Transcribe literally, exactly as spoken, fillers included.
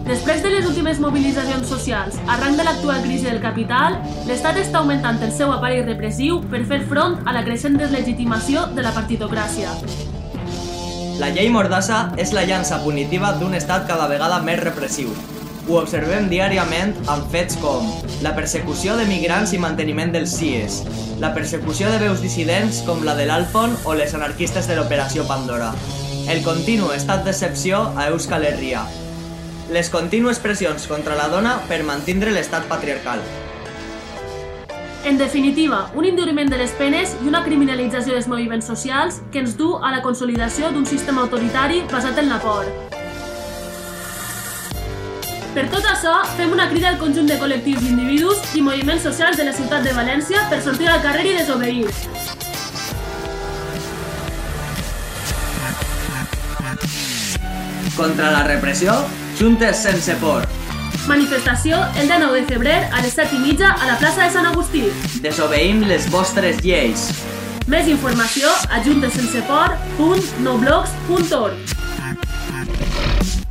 Després de les últimes mobilitzacions socials arran de l'actual crisi del capital, l'Estat està augmentant el seu aparell repressiu per fer front a la creixent deslegitimació de la partitocràcia. La llei Mordassa és la llança punitiva d'un estat cada vegada més repressiu. Ho observem diàriament amb fets com la persecució de migrants i manteniment dels C I Es, la persecució de veus dissidents com la de l'Alfon o les anarquistes de l'Operació Pandora, el continu estat d'excepció a Euskal Herria, les contínues pressions contra la dona per mantindre l'estat patriarcal. En definitiva, un enduriment de les penes i una criminalització dels moviments socials que ens du a la consolidació d'un sistema autoritari basat en la por. Per tot això, fem una crida al conjunt de col·lectius d'individus i moviments socials de la ciutat de València per sortir al carrer i desobeir. Contra la repressió, juntes sense por. Manifestació el dia nou de febrer a les set i mitja a la plaça de Sant Agustí. Desobeïm les vostres lleis. Més informació a juntessensepor punt noblogs punt org.